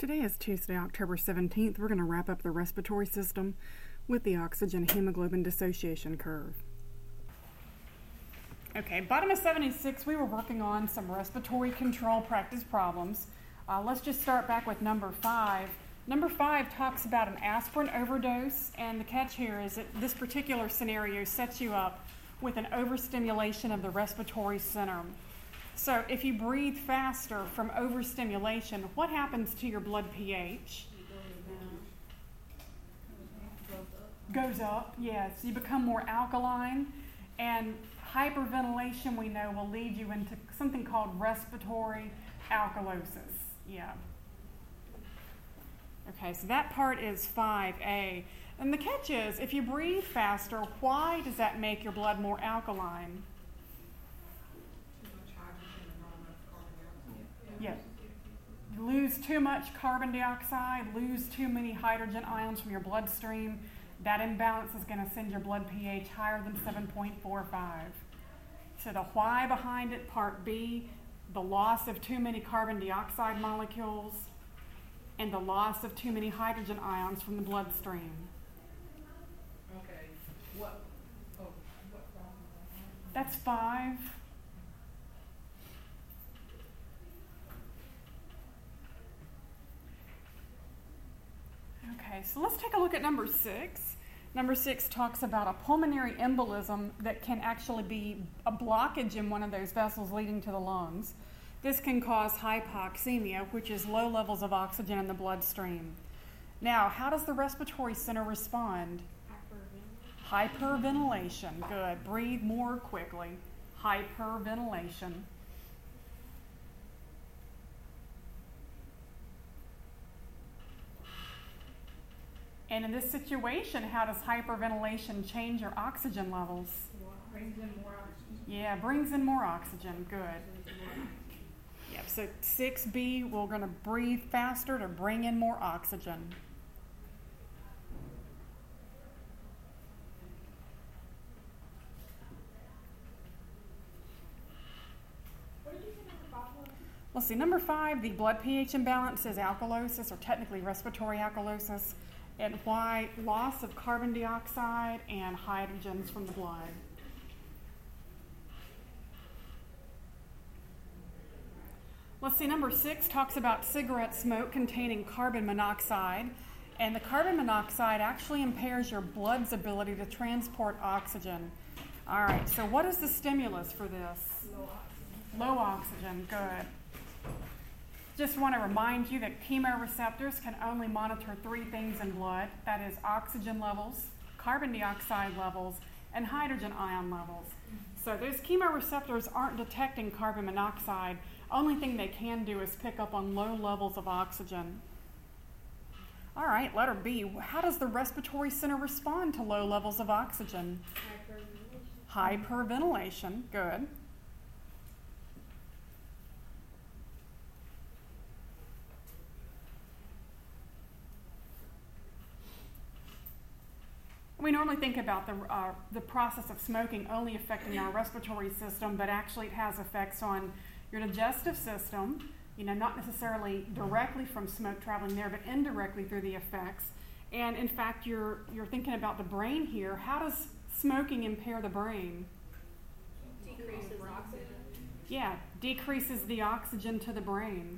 Today is Tuesday, October 17th. We're going to wrap up the respiratory system with the oxygen hemoglobin dissociation curve. Okay, bottom of 76, we were working on some respiratory control practice problems. Let's just start back with number 5. Number 5 talks about an aspirin overdose, and the catch here is that this particular scenario sets you up with an overstimulation of the respiratory center. So if you breathe faster from overstimulation, what happens to your blood pH? Goes up, yes. You become more alkaline, and hyperventilation, we know, will lead you into something called respiratory alkalosis. Yeah. Okay, so that part is 5A. And the catch is, if you breathe faster, why does that make your blood more alkaline? Yes. Lose too much carbon dioxide, lose too many hydrogen ions from your bloodstream. That imbalance is going to send your blood pH higher than 7.45. So the why behind it, part B, the loss of too many carbon dioxide molecules and the loss of too many hydrogen ions from the bloodstream. Okay. What problem? That's 5. Okay, so let's take a look at number 6. Number 6 talks about a pulmonary embolism that can actually be a blockage in one of those vessels leading to the lungs. This can cause hypoxemia, which is low levels of oxygen in the bloodstream. Now, how does the respiratory center respond? Hyperventilation. Good. Breathe more quickly. Hyperventilation. And in this situation, how does hyperventilation change your oxygen levels? Brings in more oxygen. Yeah, brings in more oxygen. Good. Yep, so 6B, we're going to breathe faster to bring in more oxygen. What did you say number 5 was? Let's see, number 5, the blood pH imbalance is alkalosis, or technically respiratory alkalosis, and why? Loss of carbon dioxide and hydrogens from the blood. Let's see, number 6 talks about cigarette smoke containing carbon monoxide, and the carbon monoxide actually impairs your blood's ability to transport oxygen. All right, so what is the stimulus for this? Low oxygen. Low oxygen, good. Just want to remind you that chemoreceptors can only monitor 3 things in blood. That is oxygen levels, carbon dioxide levels, and hydrogen ion levels. So those chemoreceptors aren't detecting carbon monoxide. Only thing they can do is pick up on low levels of oxygen. All right, letter B. How does the respiratory center respond to low levels of oxygen? Hyperventilation. Good. We normally think about the process of smoking only affecting our respiratory system, but actually it has effects on your digestive system, not necessarily directly from smoke traveling there, but indirectly through the effects. And in fact, you're thinking about the brain here. How does smoking impair the brain? Decreases oxygen. Yeah, decreases the oxygen to the brain.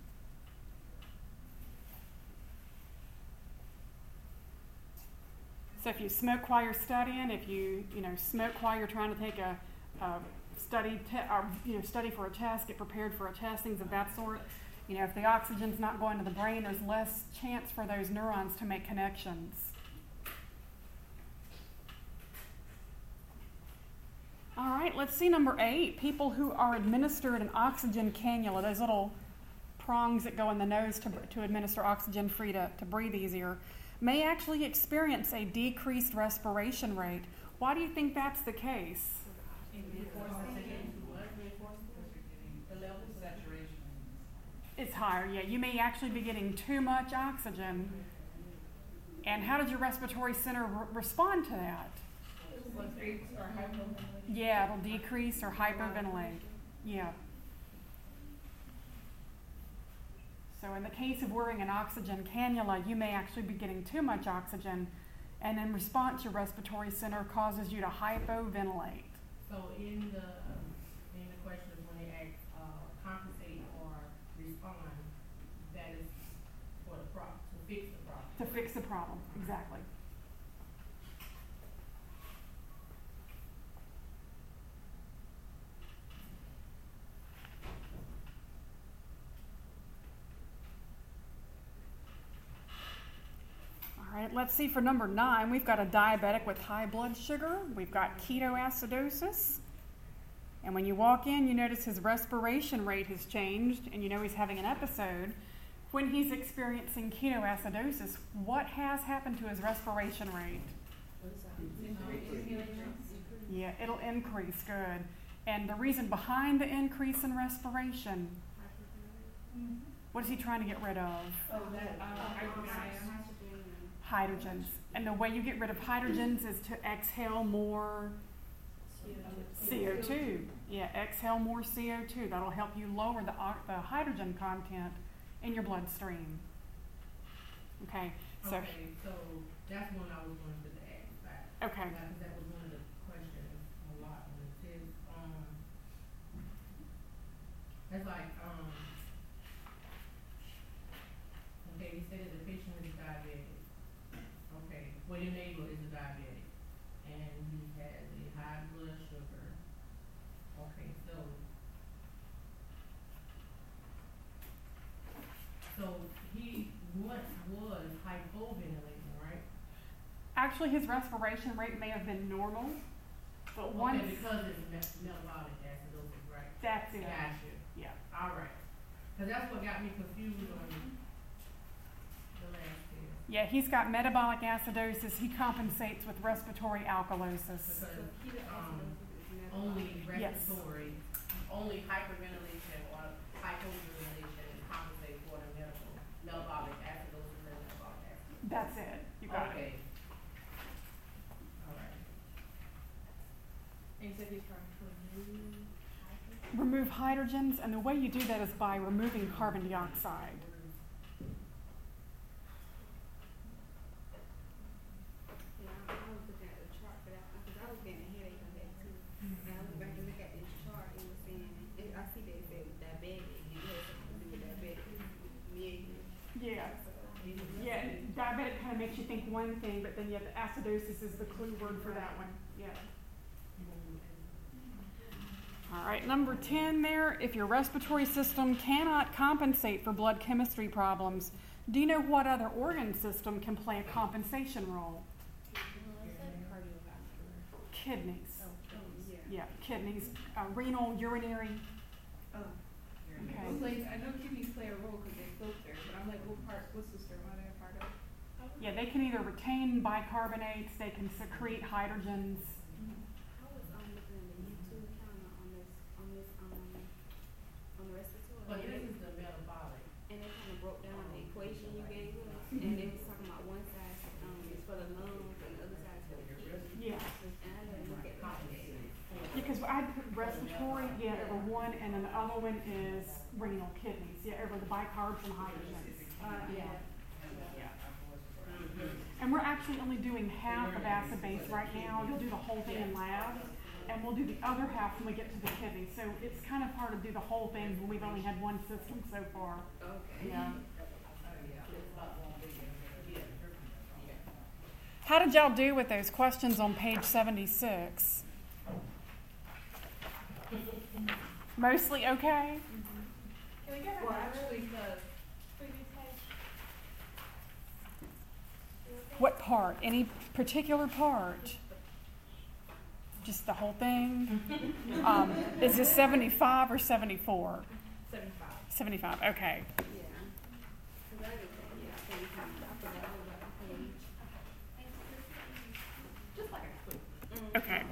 So if you smoke while you're studying, if you smoke while you're trying to take a study for a test, get prepared for a test, things of that sort. If the oxygen's not going to the brain, there's less chance for those neurons to make connections. All right, let's see number 8. People who are administered an oxygen cannula, those little prongs that go in the nose to administer oxygen free to breathe easier, may actually experience a decreased respiration rate. Why do you think that's the case? The level of saturation It's higher, yeah. You may actually be getting too much oxygen. And how does your respiratory center respond to that? Yeah, it'll decrease or hyperventilate. Yeah. So in the case of wearing an oxygen cannula, you may actually be getting too much oxygen, and in response, your respiratory center causes you to hypoventilate. So in the question when they ask compensate or respond, that is for the problem, to fix the problem. To fix the problem, exactly. All right, let's see for number 9. We've got a diabetic with high blood sugar. We've got ketoacidosis. And when you walk in, you notice his respiration rate has changed, and you know he's having an episode. When he's experiencing ketoacidosis, what has happened to his respiration rate? Yeah, it'll increase, good. And the reason behind the increase in respiration, what is he trying to get rid of? Hydrogens. And the way you get rid of hydrogens is to exhale more CO2. Yeah, exhale more CO2. That'll help you lower the hydrogen content in your bloodstream. Okay, so that's one I was wanting to ask back. Okay. That was one of the questions a lot when it says it's like okay, you said that the patient is diabetic. Okay, well your neighbor is a diabetic and he has a high blood sugar. Okay, so he once was hypoventilating, right? actually his respiration rate may have been normal, but once Okay, because it's metabolic acidosis, right? that's it. Gotcha. Yeah. All right. Because that's what got me confused on the last test. Yeah, he's got metabolic acidosis. He compensates with respiratory alkalosis. Because only respiratory, only hyperventilation or hypoventilation compensate for the metabolic acidosis and metabolic acidosis. That's it. You got it. Okay. All right. And you said he's trying to Remove hydrogens, and the way you do that is by removing carbon dioxide. Yeah, diabetic kind of makes you think one thing, but then yeah, the acidosis is the clue word for that one. Yeah. All right, number 10 there, if your respiratory system cannot compensate for blood chemistry problems, do you know what other organ system can play a compensation role? Kidneys. Yeah, kidneys, renal, urinary. Okay. I know kidneys play a role because they filter, but I'm like, what system are they a part of? Yeah, they can either retain bicarbonates, they can secrete hydrogens. I was looking at the YouTube channel on the respiratory. But this is the metabolic. And they kind of broke down the equation you gave us, and they was talking about one side is for the lungs and the other side is for the kidneys. Yeah. And I didn't look at that. Because I put respiratory, yeah, over one, and then the other one is renal, kidneys, yeah, over the bicarbs and hydrogens. Yeah. And we're actually only doing half of acid base right now. You'll do the whole thing in lab, and we'll do the other half when we get to the kidney. So it's kind of hard to do the whole thing when we've only had one system so far. Okay. Yeah. How did y'all do with those questions on page 76? Mostly okay? Can we get Well, actually the previous page? What part? Any particular part? Just the whole thing? Is this 75 or 74? 75. 75, okay. Yeah. Because I forgot about the page. Just like a quick. Okay.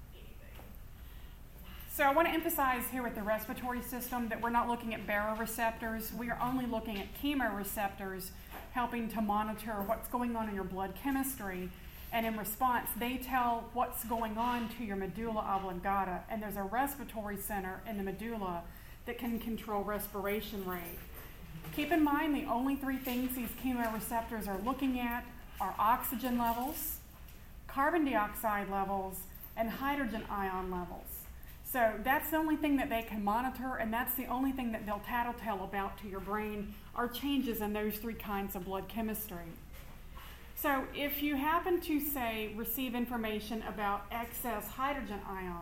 So I want to emphasize here with the respiratory system that we're not looking at baroreceptors. We are only looking at chemoreceptors, helping to monitor what's going on in your blood chemistry. And in response, they tell what's going on to your medulla oblongata. And there's a respiratory center in the medulla that can control respiration rate. Keep in mind the only three things these chemoreceptors are looking at are oxygen levels, carbon dioxide levels, and hydrogen ion levels. So that's the only thing that they can monitor, and that's the only thing that they'll tattletale about to your brain are changes in those three kinds of blood chemistry. So if you happen to, say, receive information about excess hydrogen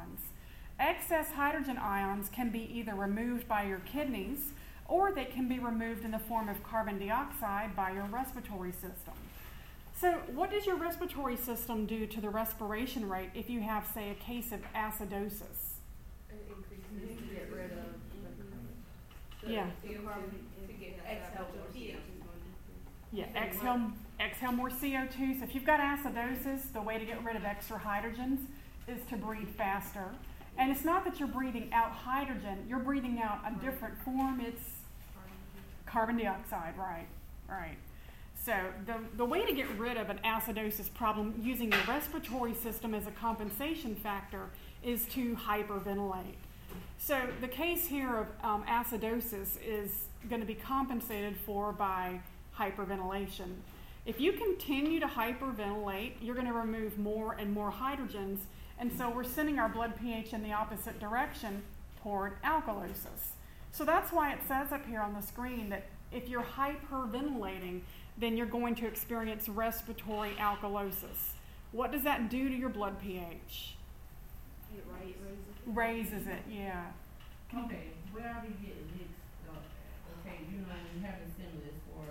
ions can be either removed by your kidneys or they can be removed in the form of carbon dioxide by your respiratory system. So what does your respiratory system do to the respiration rate if you have, say, a case of acidosis? It increases to get rid of Yeah. to get exhale more pH. Yeah, exhale more CO2. So if you've got acidosis, the way to get rid of extra hydrogens is to breathe faster. And it's not that you're breathing out hydrogen, you're breathing out a different form. It's carbon dioxide, right. So the way to get rid of an acidosis problem using the respiratory system as a compensation factor is to hyperventilate. So the case here of acidosis is going to be compensated for by hyperventilation. If you continue to hyperventilate, you're going to remove more and more hydrogens, and so we're sending our blood pH in the opposite direction toward alkalosis. So that's why it says up here on the screen that if you're hyperventilating, then you're going to experience respiratory alkalosis. What does that do to your blood pH? It Raises it, yeah. Okay, where are we getting this stuff at? Okay, you know, when you're having stimulus for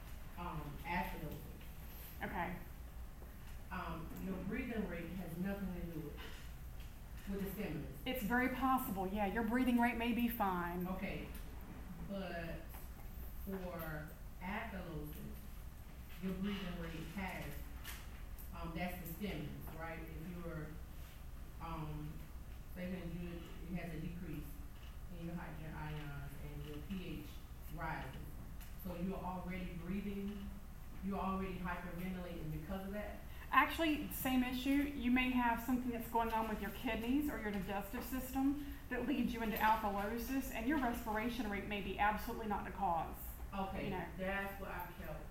acidosis, Okay. your breathing rate has nothing to do with the stimulus. It's very possible, yeah. Your breathing rate may be fine. Okay, but for alkalosis, your breathing rate has, that's the stimulus, right? If you're, say when it has a decrease in your hydrogen ions and your pH rises, so you're already hyperventilating because of that? Actually, same issue. You may have something that's going on with your kidneys or your digestive system that leads you into alkalosis, and your respiration rate may be absolutely not the cause. Okay, You know. that's what I kept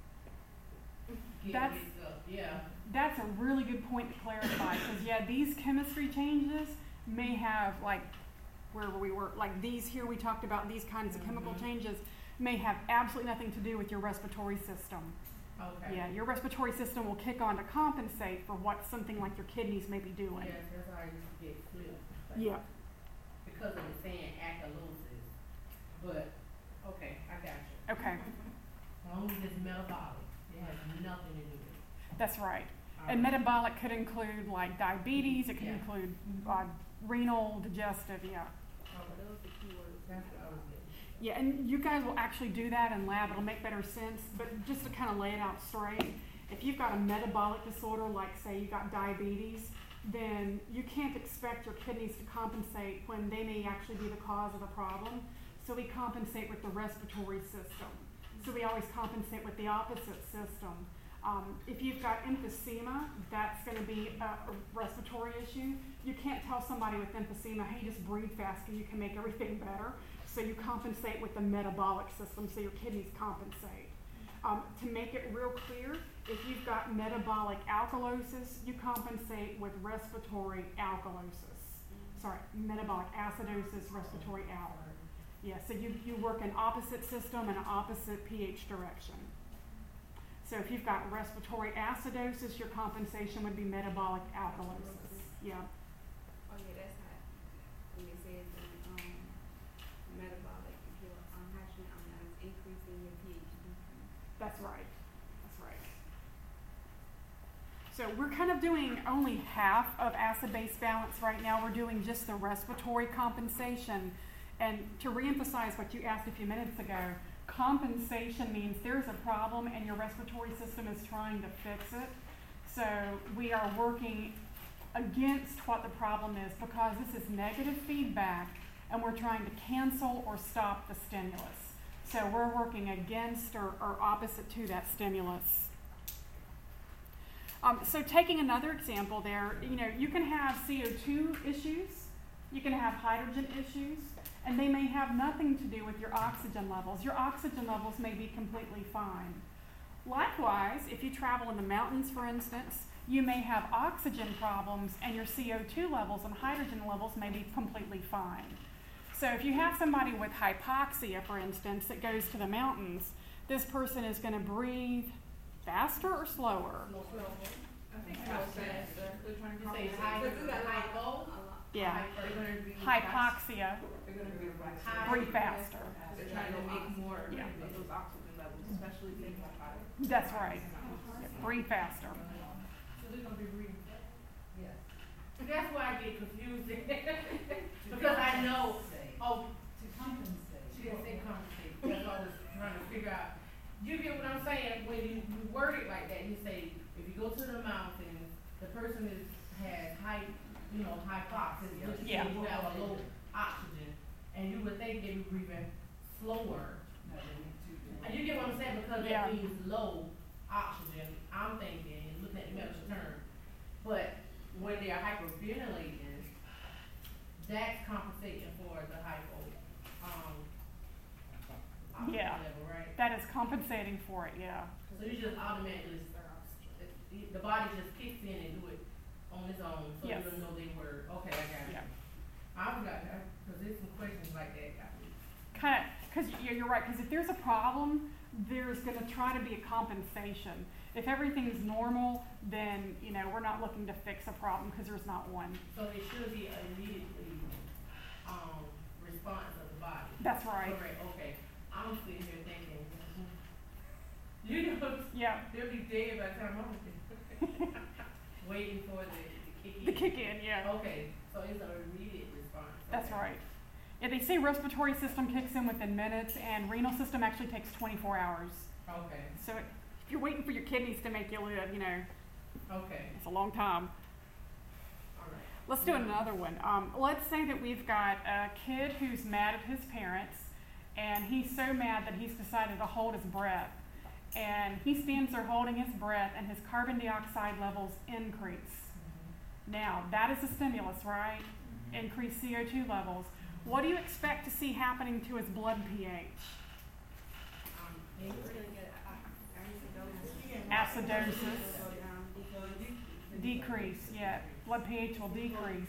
getting That's- mixed up, yeah. That's a really good point to clarify, because yeah, these chemistry changes may have, like wherever we were, like these here we talked about, these kinds of chemical changes may have absolutely nothing to do with your respiratory system. Okay. Yeah, your respiratory system will kick on to compensate for what something like your kidneys may be doing. Yes, that's how I used to get flipped. Yeah. Because of the saying alkalosis. But, okay, I got you. Okay, As long as it's metabolic, it has nothing to do with it. that's right. All And right. metabolic could include like diabetes, it could Yeah. include renal, digestive, yeah. Those are the keywords. That's what I was getting. Yeah, and you guys will actually do that in lab, it'll make better sense, but just to kind of lay it out straight, if you've got a metabolic disorder, like say you got diabetes, then you can't expect your kidneys to compensate when they may actually be the cause of the problem. So we compensate with the respiratory system. So we always compensate with the opposite system. If you've got emphysema, that's going to be a respiratory issue. You can't tell somebody with emphysema, hey, just breathe faster, you can make everything better. So you compensate with the metabolic system, so your kidneys compensate. To make it real clear, if you've got metabolic alkalosis, you compensate with respiratory alkalosis. Sorry, metabolic acidosis, respiratory alk. Yeah, so you work an opposite system and an opposite pH direction. So if you've got respiratory acidosis, your compensation would be metabolic alkalosis. Yeah. Oh yeah, that's hot. When it says metabolic, if your hydrogen ions increasing your pH decrease. That's right. That's right. So we're kind of doing only half of acid-base balance right now. We're doing just the respiratory compensation. And to reemphasize what you asked a few minutes ago, compensation means there's a problem and your respiratory system is trying to fix it. So we are working against what the problem is because this is negative feedback and we're trying to cancel or stop the stimulus. So we're working against or opposite to that stimulus. So taking another example there, you can have CO2 issues, you can have hydrogen issues, and they may have nothing to do with your oxygen levels. Your oxygen levels may be completely fine. Likewise, if you travel in the mountains, for instance, you may have oxygen problems and your CO2 levels and hydrogen levels may be completely fine. So if you have somebody with hypoxia, for instance, that goes to the mountains, this person is going to breathe faster or slower? I think it's faster. They're trying to You say compensate. high, Because we got like, hypo, Yeah. they're gonna be Hypoxia, They're gonna be High- breathe faster. They're trying to make more Yeah. of those oxygen levels, especially if they have high. That's right. Breathe faster. so they're gonna be breathing. Yes. That's why I get confused. Because I know, oh, To compensate. she didn't say compensate, that's what I was trying to figure out. You get what I'm saying, when you word it like that, you say, if you go to the mountains, the person has high, hypoxia, which means Yeah. you have a low oxygen, and you would think they be breathing slower. No, they need to. And you get what I'm saying, because Yeah. that means low oxygen, I'm thinking, and looking at the medical term. But when they are hyperventilating, that's compensating for the hypo, oxygen Yeah. level, right? That is compensating for it, yeah. So you just automatically, the body just kicks in and do it on its own, so you Yes. don't know they were, okay, I got it. Yeah. I've got that, cause there's some questions like that got me. Kind of, because you're right, because if there's a problem, there's going to try to be a compensation. If everything's normal, then, we're not looking to fix a problem because there's not one. So it should be immediately, response of the body. That's right. Correct, okay. I'm sitting here thinking, Yeah, they'll be dead by the time I'm waiting for the kick in. the kick in, yeah. Okay, so it's an immediate response. That's Okay. right. Yeah, they say respiratory system kicks in within minutes, and renal system actually takes 24 hours. Okay, So if you're waiting for your kidneys to make you live, okay, it's a long time. all right. Let's do another one. Let's say that we've got a kid who's mad at his parents, and he's so mad that he's decided to hold his breath. And he stands there holding his breath, and his carbon dioxide levels increase. Now, that is a stimulus, right? Increased CO2 levels. What do you expect to see happening to his blood pH? We're gonna get Acidosis. go down, Decrease, yeah. Blood pH will decrease.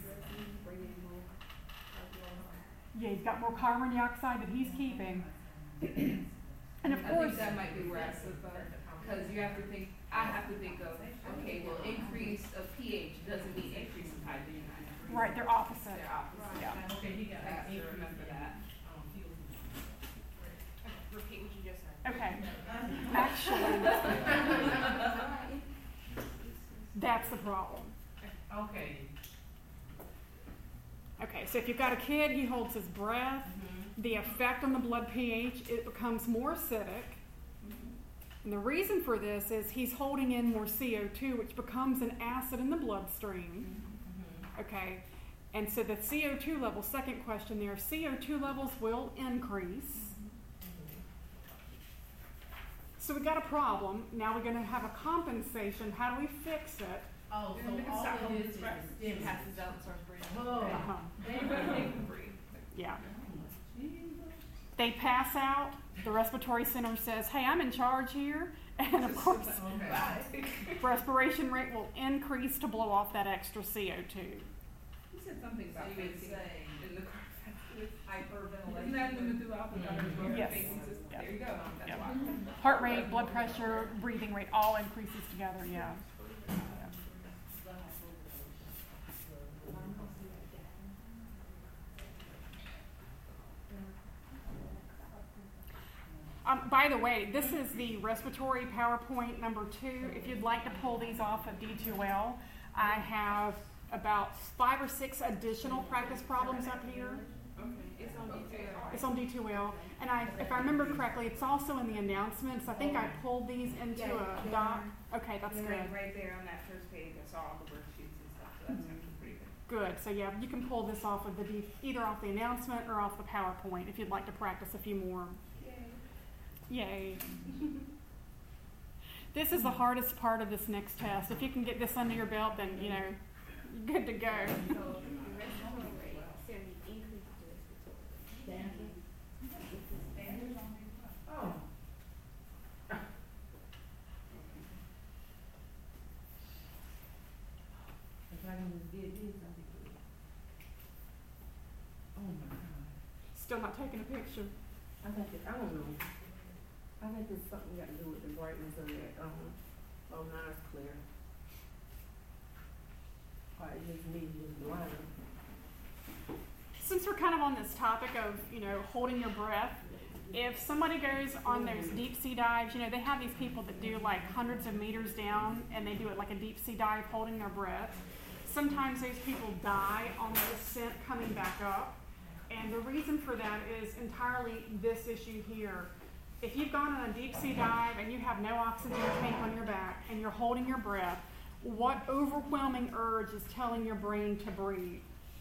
Yeah, he's got more carbon dioxide that he's keeping. And of I course, think that might be where I slip up, because you have to think, I have to think of, okay, well, increase of pH doesn't mean increase of hydrogen. right, they're opposite. They're opposite. Yeah. Okay, he got I have to increase remember in, that. CO2. Repeat what you just said. Okay. Actually, that's the problem. Okay. Okay, so if you've got a kid, he holds his breath. The effect on the blood pH, it becomes more acidic. And the reason for this is he's holding in more CO2, which becomes an acid in the bloodstream. Okay, and so the CO2 levels, second question there, CO2 levels will increase. So we've got a problem. Now we're going to have a compensation. How do we fix it? Oh, so And all stop of holding this is his breath. stimulus. Passes out and starts breathing. Oh. Uh-huh. They can breathe. Yeah. They pass out. The respiratory center says, hey, I'm in charge here. And of course, Okay. respiration rate will increase to blow off that extra CO2. You said something So about you would facing say in the car. hyperventilation. Isn't that in the medulla oblongata? Yes. Facing system? Yeah. There you go. That's Yeah. why. Heart rate, blood pressure, breathing rate all increases together, yeah. By the way, this is the respiratory PowerPoint number 2. If you'd like to pull these off of D2L, I have about 5 or 6 additional practice problems up here. Okay, it's on detail. It's on D2L. And if I remember correctly, it's also in the announcements. I think I pulled these into a doc. Okay, that's good. Right there on that first page, I saw all the worksheets and stuff, so that's actually pretty good. Good. So yeah, you can pull this off of either off the announcement or off the PowerPoint if you'd like to practice a few more. Yay. This is the hardest part of this next test. If you can get this under your belt, then, you're good to go. So the respiratory rate, 70 increases the respiratory rate. Still not taking a picture. I think I don't know. I think it's something got to do with the brightness of that. Oh, now it's clear. Or it just me, just blind. Since we're kind of on this topic of, holding your breath, if somebody goes on those deep sea dives, they have these people that do like hundreds of meters down and they do it like a deep sea dive holding their breath. Sometimes those people die on the ascent coming back up. And the reason for that is entirely this issue here. If you've gone on a deep sea dive and you have no oxygen tank on your back and you're holding your breath, what overwhelming urge is telling your brain to breathe?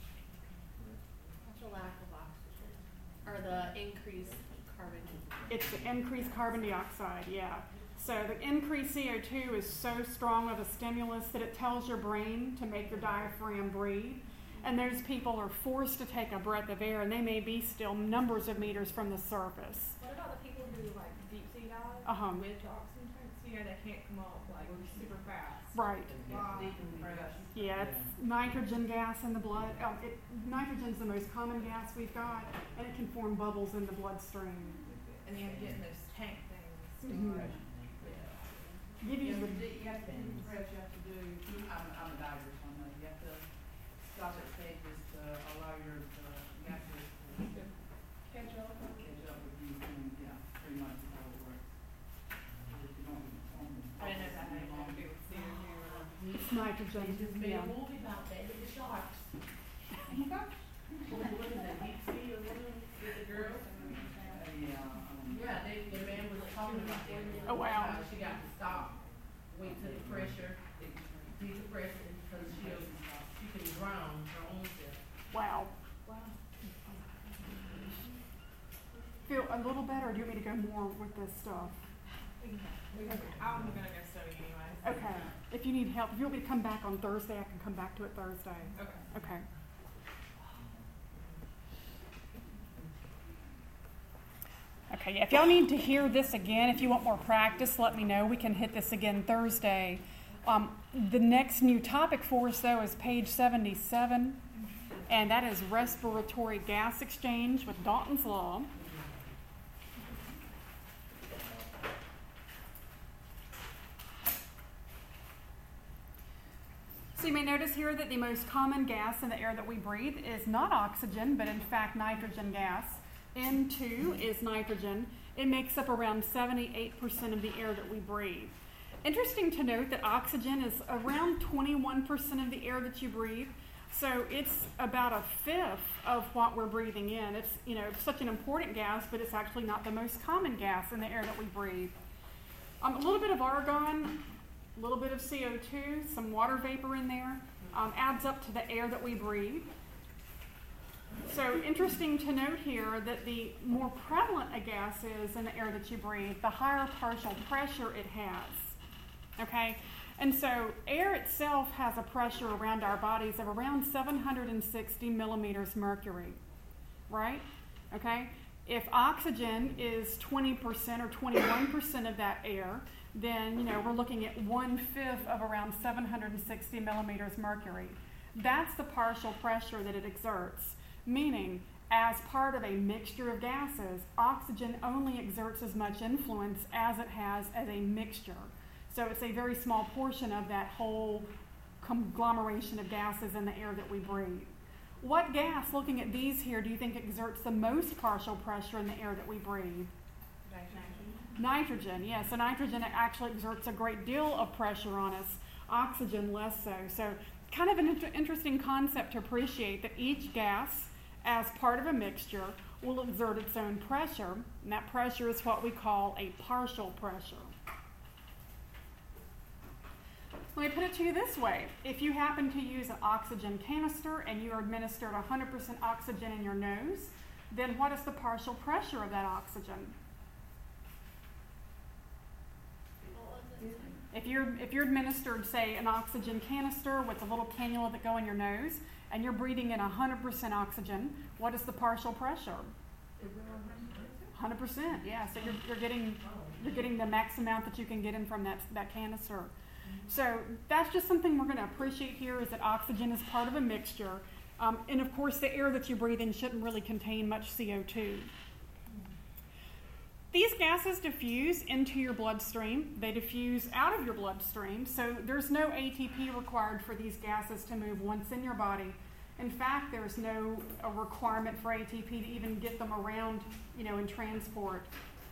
The lack of oxygen, or the increased carbon. It's the increased carbon dioxide, yeah. So the increased CO2 is so strong of a stimulus that it tells your brain to make your diaphragm breathe. And those people are forced to take a breath of air, and they may be still numbers of meters from the surface. What about the people who like deep sea dive with oxygen tanks? They can't come up like super fast. Right. Wow. Yeah, it's nitrogen gas in the blood. Nitrogen's the most common gas we've got, and it can form bubbles in the bloodstream. And you have to get in those tank things. Mm-hmm. Give you the You have to do fresh, you have to do, I'm a diver, so I know, you have to stop at stages to allow your gases to Catch up. with you in, 3 months before it works. If you don't, I didn't know that had anything to do with CO2 or. it's nitrogen. They just made Yeah. a movie about that with the sharks. What is that, deep sea or whatever, with the girl? Yeah, the man was talking about that. Oh, wow. How she got to stop, wait till the pressure, decrease the pressure, because she can drown her own self. Wow. Feel a little better, or do you want me to go more with this stuff? I'm gonna go study anyway. Okay. If you need help, if you want me to come back on Thursday, I can come back to it Thursday. Okay. Okay. Okay, yeah, if y'all need to hear this again, if you want more practice, let me know. We can hit this again Thursday. The next new topic for us, though, is page 77, and that is respiratory gas exchange with Dalton's Law. So you may notice here that the most common gas in the air that we breathe is not oxygen, but in fact nitrogen gas. N2 is nitrogen. It makes up around 78% of the air that we breathe. Interesting to note that oxygen is around 21% of the air that you breathe. So it's about a fifth of what we're breathing in. It's, such an important gas, but it's actually not the most common gas in the air that we breathe. A little bit of argon, a little bit of CO2, some water vapor in there, adds up to the air that we breathe. So interesting to note here that the more prevalent a gas is in the air that you breathe, the higher partial pressure it has. Okay? And so air itself has a pressure around our bodies of around 760 millimeters mercury. Right? Okay? If oxygen is 20% or 21% of that air, then we're looking at 1/5 of around 760 millimeters mercury. That's the partial pressure that it exerts. Meaning, as part of a mixture of gases, oxygen only exerts as much influence as it has as a mixture. So it's a very small portion of that whole conglomeration of gases in the air that we breathe. What gas, looking at these here, do you think exerts the most partial pressure in the air that we breathe? Nitrogen, yes. So nitrogen actually exerts a great deal of pressure on us. Oxygen less so. So kind of an interesting concept to appreciate that each gas, as part of a mixture, will exert its own pressure, and that pressure is what we call a partial pressure. Let me put it to you this way. If you happen to use an oxygen canister and you are administered 100% oxygen in your nose, then what is the partial pressure of that oxygen? If you're administered, say, an oxygen canister with a little cannula that go in your nose, and you're breathing in 100% oxygen, what is the partial pressure? 100%, yeah. So you're getting the max amount that you can get in from that canister. So that's just something we're going to appreciate here, is that oxygen is part of a mixture, And of course, the air that you breathe in shouldn't really contain much CO2. These gases diffuse into your bloodstream. They diffuse out of your bloodstream, so there's no ATP required for these gases to move once in your body. In fact, there's no requirement for ATP to even get them around, in transport.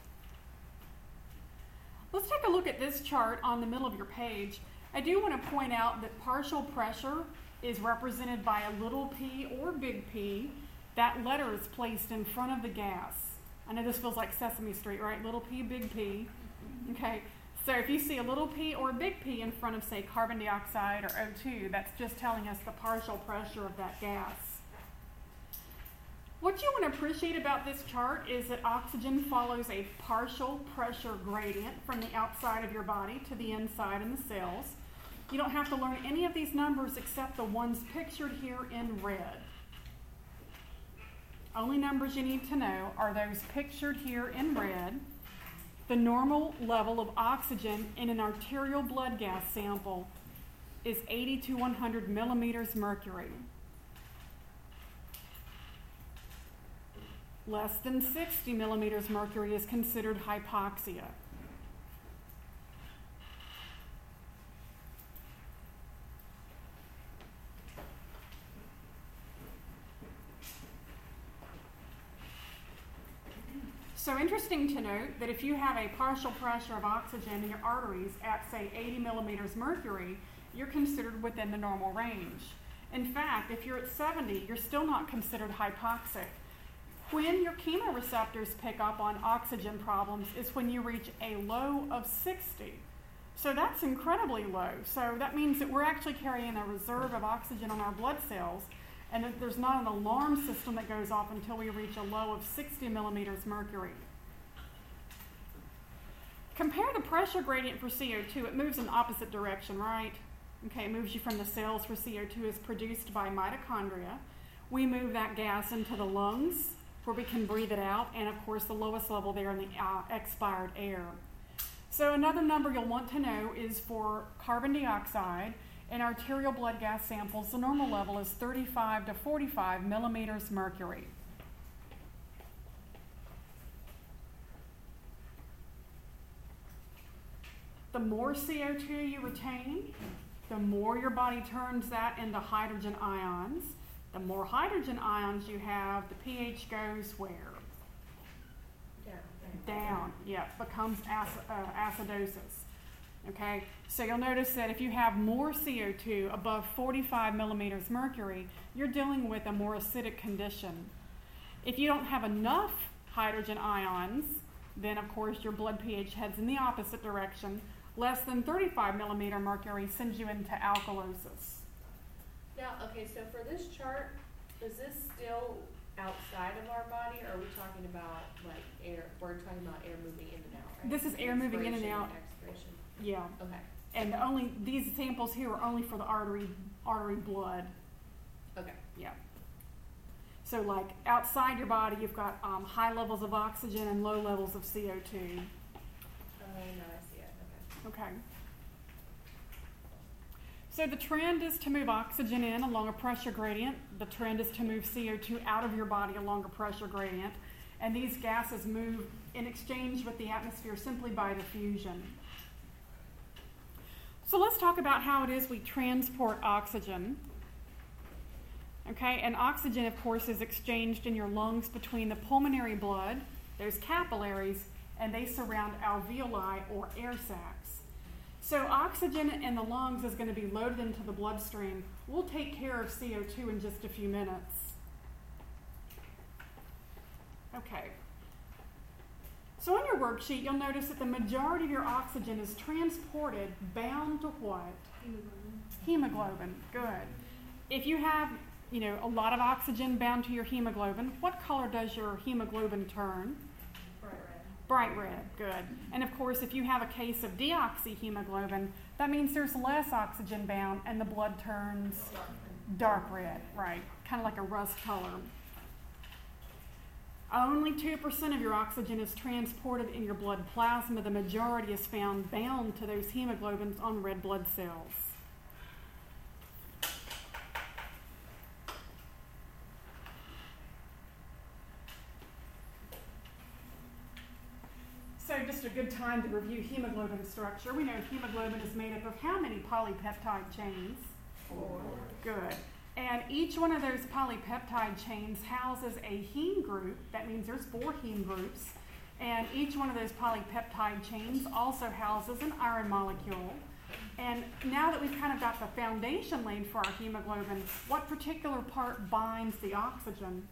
Let's take a look at this chart on the middle of your page. I do want to point out that partial pressure is represented by a little p or big P. That letter is placed in front of the gas. I know this feels like Sesame Street, right? Little p, big P. Okay, so if you see a little p or a big P in front of, say, carbon dioxide or O2, that's just telling us the partial pressure of that gas. What you want to appreciate about this chart is that oxygen follows a partial pressure gradient from the outside of your body to the inside in the cells. You don't have to learn any of these numbers except the ones pictured here in red. Only numbers you need to know are those pictured here in red. The normal level of oxygen in an arterial blood gas sample is 80 to 100 millimeters mercury. Less than 60 millimeters mercury is considered hypoxia. So interesting to note that if you have a partial pressure of oxygen in your arteries at, say, 80 millimeters mercury, you're considered within the normal range. In fact, if you're at 70, you're still not considered hypoxic. When your chemoreceptors pick up on oxygen problems is when you reach a low of 60. So that's incredibly low. So that means that we're actually carrying a reserve of oxygen on our blood cells, and that there's not an alarm system that goes off until we reach a low of 60 millimeters mercury. Compare the pressure gradient for CO2. It moves in the opposite direction, right? Okay, it moves you from the cells where CO2 is produced by mitochondria. We move that gas into the lungs where we can breathe it out, and of course the lowest level there in the expired air. So another number you'll want to know is for carbon dioxide. In arterial blood gas samples, the normal level is 35 to 45 millimeters mercury. The more CO2 you retain, the more your body turns that into hydrogen ions. The more hydrogen ions you have, the pH goes where? Down. Yeah, becomes acidosis. Okay, so you'll notice that if you have more CO2 above 45 millimeters mercury, you're dealing with a more acidic condition. If you don't have enough hydrogen ions, then of course your blood pH heads in the opposite direction. Less than 35 millimeter mercury sends you into alkalosis. Now, okay, so for this chart, is this still outside of our body, or are we talking about like air? We're talking about air moving in and out, right? This is air moving in and out. Expiration. Yeah. Okay. And these samples here are only for the artery blood. Okay. Yeah. So like outside your body, you've got high levels of oxygen and low levels of CO2. Oh, no, I see it. Okay. Okay. So the trend is to move oxygen in along a pressure gradient. The trend is to move CO2 out of your body along a pressure gradient. And these gases move in exchange with the atmosphere simply by diffusion. So let's talk about how it is we transport oxygen. Okay, and oxygen, of course, is exchanged in your lungs between the pulmonary blood, those capillaries, and they surround alveoli or air sacs. So oxygen in the lungs is going to be loaded into the bloodstream. We'll take care of CO2 in just a few minutes. Okay. So on your worksheet, you'll notice that the majority of your oxygen is transported bound to what? Hemoglobin. Good. If you have, a lot of oxygen bound to your hemoglobin, what color does your hemoglobin turn? Bright red, good. And of course, if you have a case of deoxyhemoglobin, that means there's less oxygen bound and the blood turns dark red, right? Kind of like a rust color. Only 2% of your oxygen is transported in your blood plasma. The majority is found bound to those hemoglobins on red blood cells. time to review hemoglobin structure. We know hemoglobin is made up of how many polypeptide chains? 4. Good. And each one of those polypeptide chains houses a heme group. That means there's 4 heme groups. And each one of those polypeptide chains also houses an iron molecule. And now that we've kind of got the foundation laid for our hemoglobin, what particular part binds the oxygen?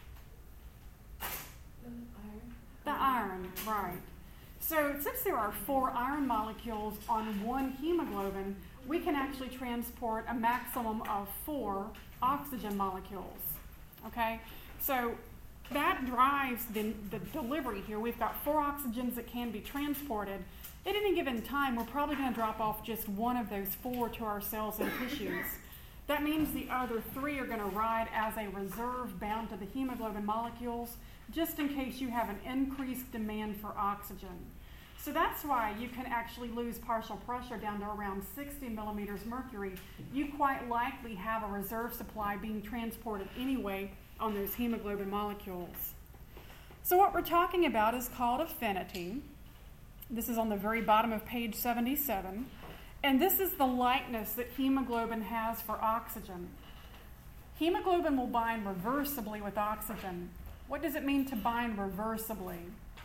The iron, right. So since there are 4 iron molecules on one hemoglobin, we can actually transport a maximum of 4 oxygen molecules. Okay? So that drives the delivery here. We've got 4 oxygens that can be transported. At any given time, we're probably going to drop off just one of those 4 to our cells and tissues. That means the other 3 are going to ride as a reserve bound to the hemoglobin molecules, just in case you have an increased demand for oxygen. So that's why you can actually lose partial pressure down to around 60 millimeters mercury. You quite likely have a reserve supply being transported anyway on those hemoglobin molecules. So what we're talking about is called affinity. This is on the very bottom of page 77. And this is the likeness that hemoglobin has for oxygen. Hemoglobin will bind reversibly with oxygen. What does it mean to bind reversibly?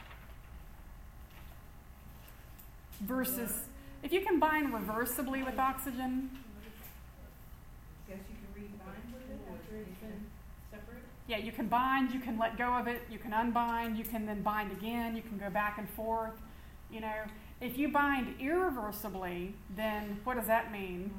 Versus, if you can bind reversibly with oxygen, Guess you can rebind with it, or you can separate? yeah, you can bind, you can let go of it, you can unbind, you can then bind again, you can go back and forth. You know, if you bind irreversibly, then what does that mean?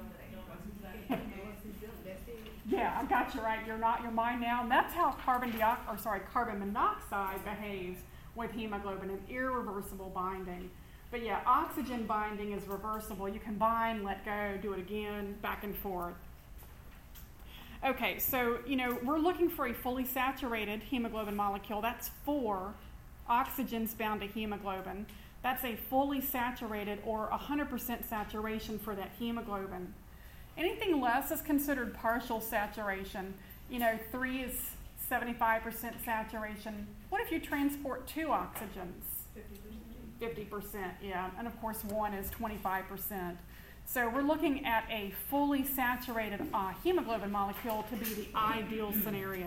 Yeah, I got you right. You're not your mind now. And that's how carbon monoxide behaves with hemoglobin, an irreversible binding. But yeah, oxygen binding is reversible. You can bind, let go, do it again, back and forth. Okay, so, we're looking for a fully saturated hemoglobin molecule. That's 4 oxygens bound to hemoglobin. That's a fully saturated or 100% saturation for that hemoglobin. Anything less is considered partial saturation. 3 is 75% saturation. What if you transport 2 oxygens? 50%, yeah. And of course, 1 is 25%. So we're looking at a fully saturated hemoglobin molecule to be the ideal scenario.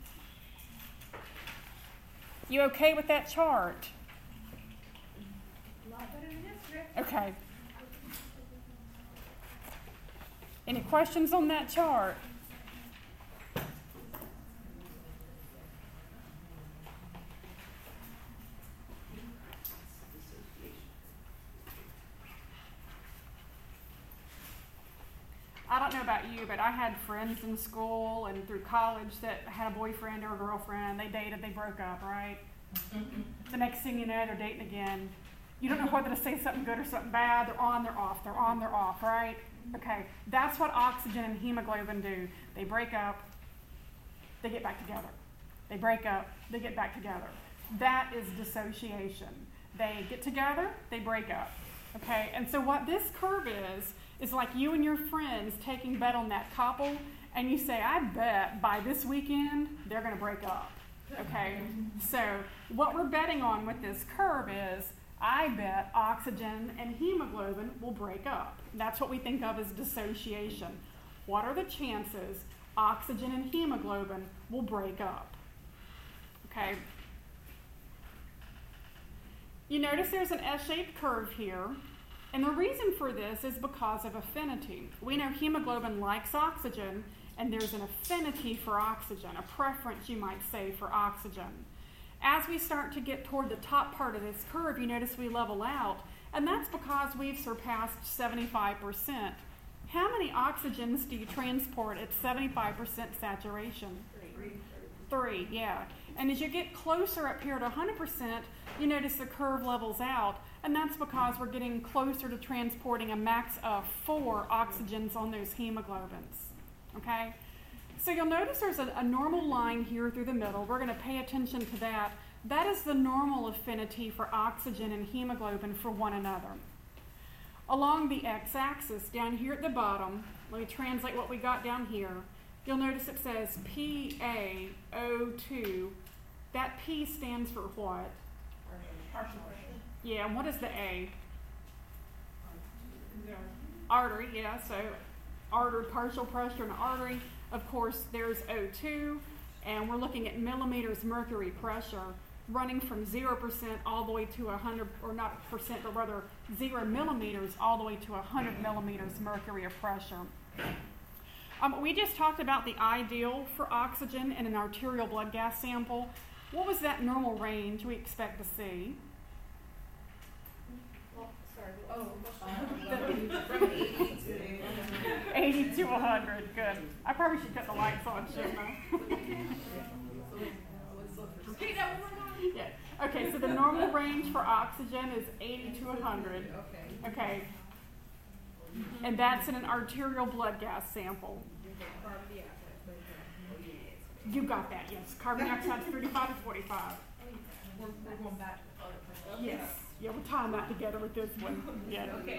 You okay with that chart? Okay. Any questions on that chart? I don't know about you, but I had friends in school and through college that had a boyfriend or a girlfriend. They dated, they broke up, right? The next thing you know, they're dating again. You don't know whether to say something good or something bad. They're on, they're off. They're on, they're off, right? Okay, that's what oxygen and hemoglobin do. They break up, they get back together. They break up, they get back together. That is dissociation. They get together, they break up. Okay, and so what this curve is like you and your friends taking bet on that couple, and you say, I bet by this weekend they're going to break up. Okay, so what we're betting on with this curve is, I bet oxygen and hemoglobin will break up. That's what we think of as dissociation. What are the chances oxygen and hemoglobin will break up? Okay. You notice there's an S-shaped curve here, and the reason for this is because of affinity. We know hemoglobin likes oxygen, and there's an affinity for oxygen, a preference, you might say, for oxygen. As we start to get toward the top part of this curve, you notice we level out, and that's because we've surpassed 75%. How many oxygens do you transport at 75% saturation? 3, yeah. And as you get closer up here to 100%, you notice the curve levels out, and that's because we're getting closer to transporting a max of 4 oxygens on those hemoglobins, okay? So you'll notice there's a normal line here through the middle. We're going to pay attention to that. That is the normal affinity for oxygen and hemoglobin for one another. Along the x-axis, down here at the bottom, let me translate what we got down here. You'll notice it says PaO2. That P stands for what? Partial pressure. Yeah, and what is the A? Artery, yeah, so artery, partial pressure in the artery. Of course, there's O2, and we're looking at millimeters mercury pressure running from 0% all the way to 100, or not percent, but rather 0 millimeters all the way to 100 millimeters mercury of pressure. We just talked about the ideal for oxygen in an arterial blood gas sample. What was that normal range we expect to see? Well, sorry, Oh, from 80 to 80 to 100, good. I probably should cut the lights on, shouldn't I? Repeat that one more time. Yeah. Okay, so the normal range for oxygen is 80 to 100. okay. Okay. And that's in an arterial blood gas sample. Carbon dioxide. You got that, yes. Carbon dioxide is 35 to 45. We're going back to other places. Yes. Yeah, we're tying that together with this one. Yeah. Okay.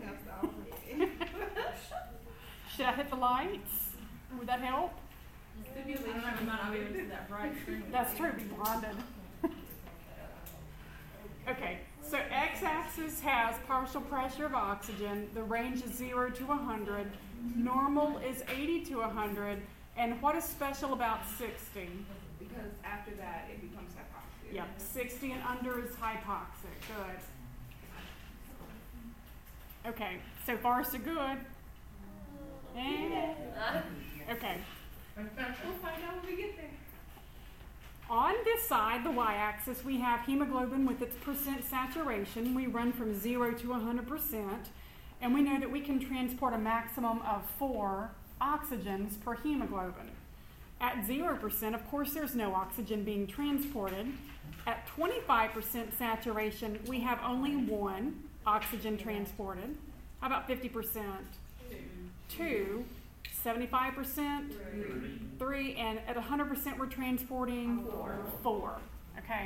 Should I hit the lights? Would that help? I don't have the amount, I'll be able to see that bright screen. That's true, be blinded. Okay, so x-axis has partial pressure of oxygen. The range is 0 to 100. Normal is 80 to 100. And what is special about 60? Because after that, it becomes hypoxic. Yep, 60 and under is hypoxic. Good. Okay, so far so good. Okay. We'll find out when we get there. On this side, the y-axis, we have hemoglobin with its percent saturation. We run from 0 to 100%, and we know that we can transport a maximum of 4 oxygens per hemoglobin. At 0%, of course, there's no oxygen being transported. At 25% saturation, we have only 1 oxygen transported. How about 50%? 2. 75%? 3. And at 100%, we're transporting 4. Okay.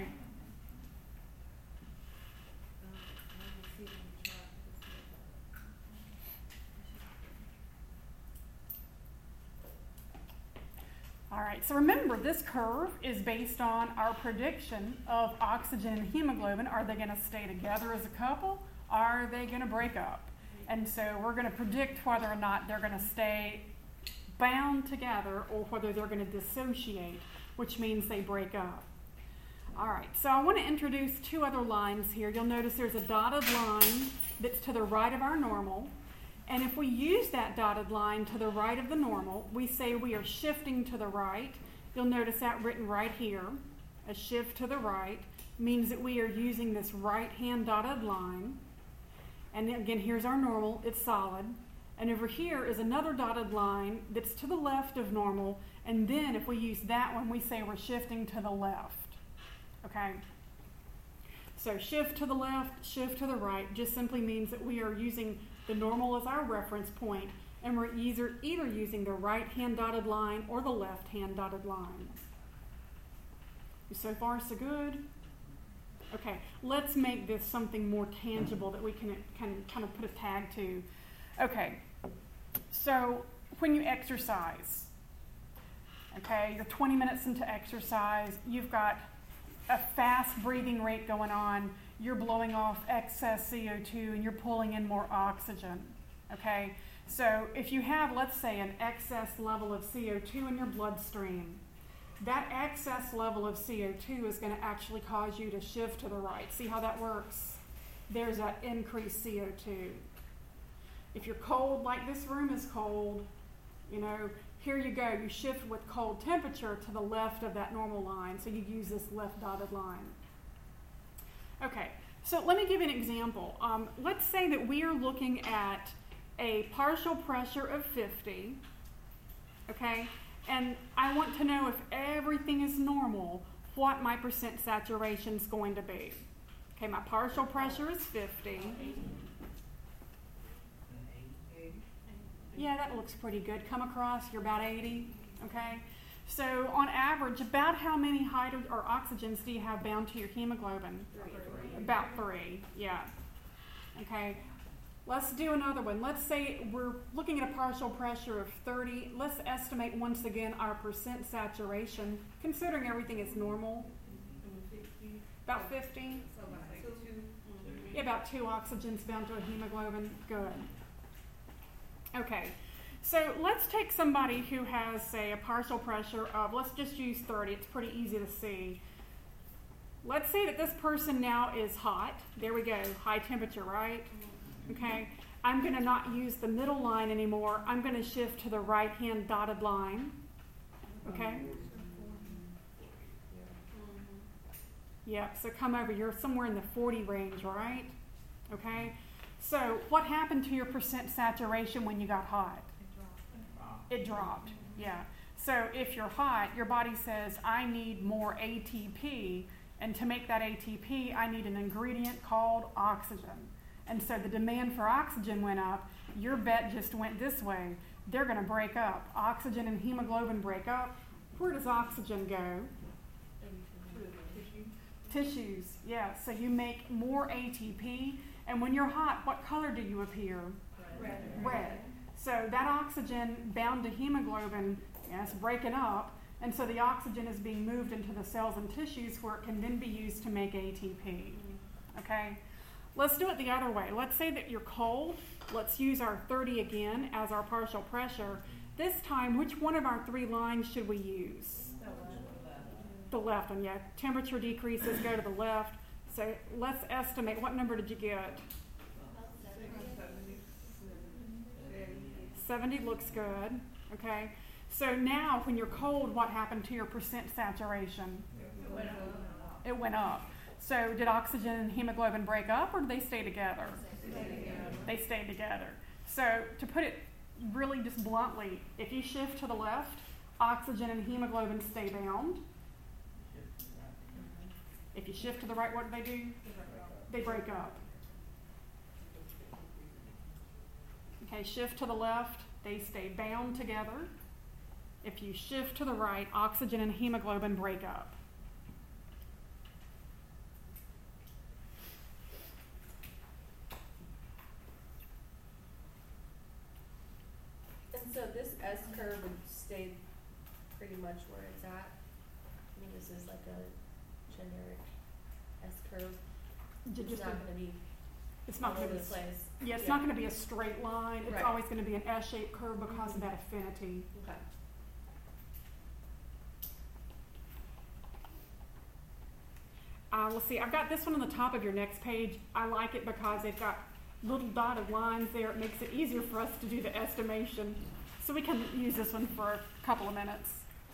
All right, so remember, this curve is based on our prediction of oxygen and hemoglobin. Are they going to stay together as a couple? Are they going to break up? And so we're going to predict whether or not they're going to stay bound together or whether they're going to dissociate, which means they break up. All right, so I want to introduce 2 other lines here. You'll notice there's a dotted line that's to the right of our normal. And if we use that dotted line to the right of the normal, we say we are shifting to the right. You'll notice that written right here. A shift to the right means that we are using this right-hand dotted line. And again, here's our normal. It's solid. And over here is another dotted line that's to the left of normal. And then if we use that one, we say we're shifting to the left. Okay? So shift to the left, shift to the right just simply means that we are using the normal as our reference point, and we're either using the right-hand dotted line or the left-hand dotted line. So far, so good? Okay, let's make this something more tangible that we can kind of put a tag to. Okay, so when you exercise, okay, you're 20 minutes into exercise, you've got a fast breathing rate going on, you're blowing off excess CO2 and you're pulling in more oxygen, okay? So if you have, let's say, an excess level of CO2 in your bloodstream, that excess level of CO2 is going to actually cause you to shift to the right. See how that works? There's that increased CO2. If you're cold, like this room is cold, you know, here you go. You shift with cold temperature to the left of that normal line, so you use this left dotted line. Okay, so let me give you an example. Let's say that we are looking at a partial pressure of 50, okay, and I want to know if everything is normal, what my percent saturation is going to be. Okay, my partial pressure is 50. Yeah, that looks pretty good. Come across, you're about 80, okay? So on average, about how many hydrogen or oxygens do you have bound to your hemoglobin? 3. About 3, yeah. Okay, let's do another one. Let's say we're looking at a partial pressure of 30. Let's estimate once again our percent saturation, considering everything is normal. About 50. So about like 2. Yeah, about 2 oxygens bound to a hemoglobin. Good. Okay, so let's take somebody who has, say, a partial pressure of, let's just use 30. It's pretty easy to see. Let's say that this person now is hot. There we go, high temperature, right? Okay, I'm going to not use the middle line anymore. I'm going to shift to the right-hand dotted line. Okay? Yep, so come over. You're somewhere in the 40 range, right? Okay? So what happened to your percent saturation when you got hot? It dropped. Yeah. So if you're hot, your body says, I need more ATP, and to make that ATP, I need an ingredient called oxygen. And so the demand for oxygen went up. Your bet just went this way. They're going to break up. Oxygen and hemoglobin break up. Where does oxygen go? Tissues. Yeah. So you make more ATP. And when you're hot, what color do you appear? Red. So that oxygen bound to hemoglobin, it's breaking up. And so the oxygen is being moved into the cells and tissues where it can then be used to make ATP. Okay? Let's do it the other way. Let's say that you're cold. Let's use our 30 again as our partial pressure. This time, which one of our 3 lines should we use? The left one, yeah. Temperature decreases, go to the left. So let's estimate. What number did you get? 70 looks good. Okay. So now, when you're cold, what happened to your percent saturation? It went up. So did oxygen and hemoglobin break up, or did they stay together? They stayed together. So to put it really just bluntly, if you shift to the left, oxygen and hemoglobin stay bound. If you shift to the right, what do? They break up. Okay, shift to the left, they stay bound together. If you shift to the right, oxygen and hemoglobin break up. And so this S curve would stay pretty much where it's at. I mean, this is like a generic S curve. It's not going to be It's not all going over to the be. place. Yeah, it's not going to be a straight line. It's Right. always going to be an S-shaped curve because of that affinity. Okay. Let's see, I've got this one on the top of your next page. I like it because they've got little dotted lines there. It makes it easier for us to do the estimation. So we can use this one for a couple of minutes.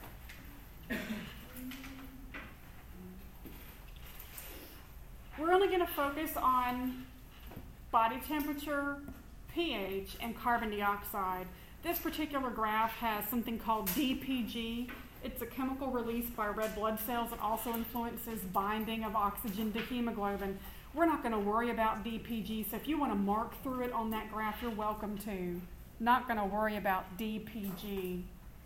We're only going to focus on body temperature, pH, and carbon dioxide. This particular graph has something called DPG. It's a chemical released by red blood cells. It also influences binding of oxygen to hemoglobin. We're not going to worry about DPG, so if you want to mark through it on that graph, you're welcome to. Not going to worry about DPG.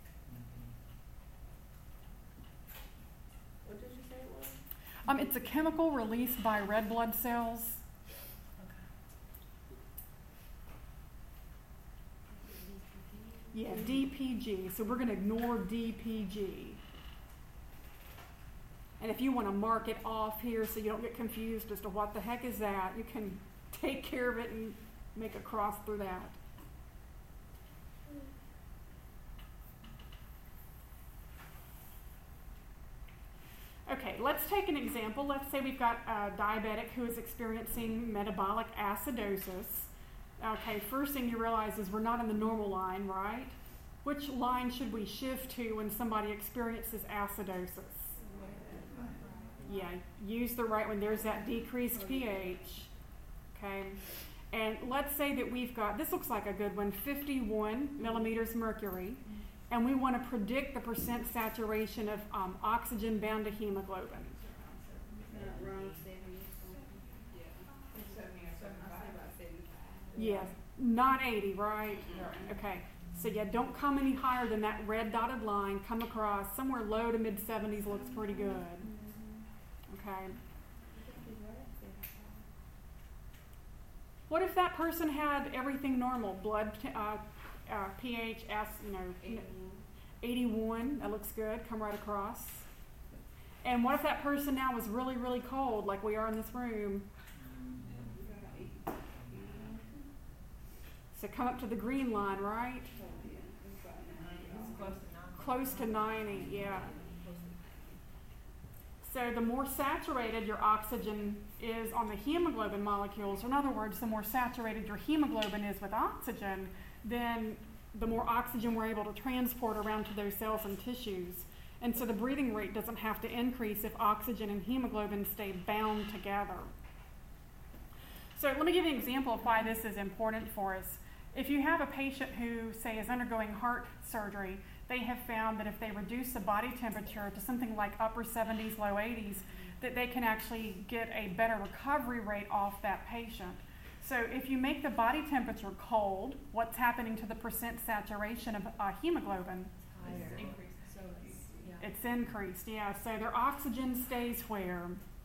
What did you say it was? It's a chemical released by red blood cells. Yeah, DPG. So we're going to ignore DPG. And if you want to mark it off here so you don't get confused as to what the heck is that, you can take care of it and make a cross through that. Okay, let's take an example. Let's say we've got a diabetic who is experiencing metabolic acidosis. Okay, first thing you realize is we're not in the normal line, right? Which line should we shift to when somebody experiences acidosis? Yeah, use the right one. There's that decreased pH. Okay, and let's say that we've got, this looks like a good one, 51 millimeters mercury, and we want to predict the percent saturation of oxygen bound to hemoglobin. Around 70. Yes, not 80, right? Okay, so yeah, don't come any higher than that red dotted line. Come across somewhere low to mid 70s looks pretty good. Okay. What if that person had everything normal? Blood, pH, 81. That looks good. Come right across. And what if that person now was really, really cold, like we are in this room? So come up to the green line, right? Close to 90, yeah. So the more saturated your oxygen is on the hemoglobin molecules, or in other words, the more saturated your hemoglobin is with oxygen, then the more oxygen we're able to transport around to those cells and tissues. And so the breathing rate doesn't have to increase if oxygen and hemoglobin stay bound together. So let me give you an example of why this is important for us. If you have a patient who, say, is undergoing heart surgery, they have found that if they reduce the body temperature to something like upper 70s, low 80s, that they can actually get a better recovery rate off that patient. So if you make the body temperature cold, what's happening to the percent saturation of hemoglobin? It's increased, yeah. So their oxygen stays where?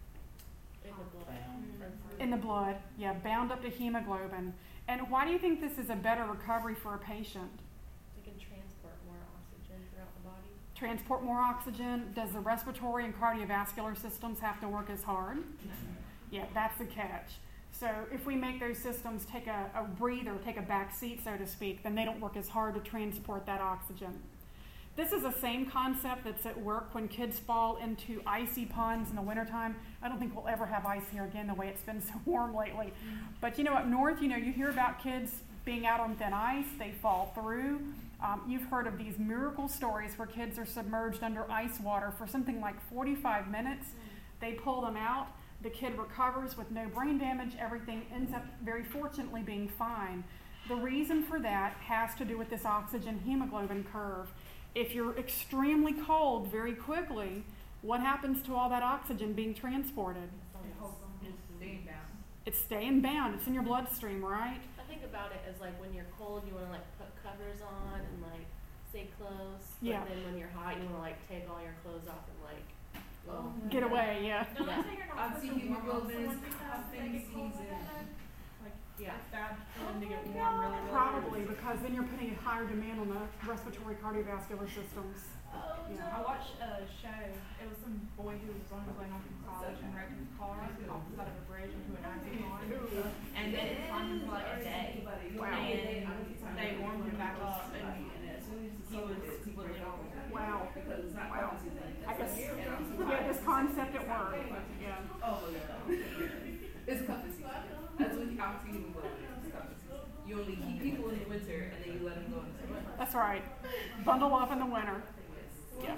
In the blood, yeah, bound up to hemoglobin. And why do you think this is a better recovery for a patient? They can transport more oxygen throughout the body. Transport more oxygen. Does the respiratory and cardiovascular systems have to work as hard? No. Yeah, that's the catch. So if we make those systems take a breather, take a back seat, so to speak, then they don't work as hard to transport that oxygen. This is the same concept that's at work when kids fall into icy ponds in the wintertime. I don't think we'll ever have ice here again the way it's been so warm lately. But up north, you hear about kids being out on thin ice, they fall through. You've heard of these miracle stories where kids are submerged under ice water for something like 45 minutes. They pull them out. The kid recovers with no brain damage. Everything ends up, very fortunately, being fine. The reason for that has to do with this oxygen hemoglobin curve. If you're extremely cold very quickly, what happens to all that oxygen being transported? It's staying bound. It's in your bloodstream, right? I think about it as like when you're cold, you want to like put covers on and like stay close. Yeah. But then when you're hot, you want to like take all your clothes off and like get away. Yeah. I see hemoglobin cuffing season. Yeah. It's bad for them to get warm really, really Probably because then you're putting a higher demand on the respiratory cardiovascular systems. I watched a show. It was some boy who was on his way home from college and wrecked his car off the side of a bridge into an icy pond. And they didn't find him for like a day. Wow. And they warmed him back up and he was completely normal. Wow. Wow. I guess, this concept at work. Yeah. Oh, yeah. It's cuffing season. That's what oxy hemoglobin is. It's cuffing season. You only keep people in the winter and then you let them go in the summer. That's right. Bundle up in the winter. Yeah.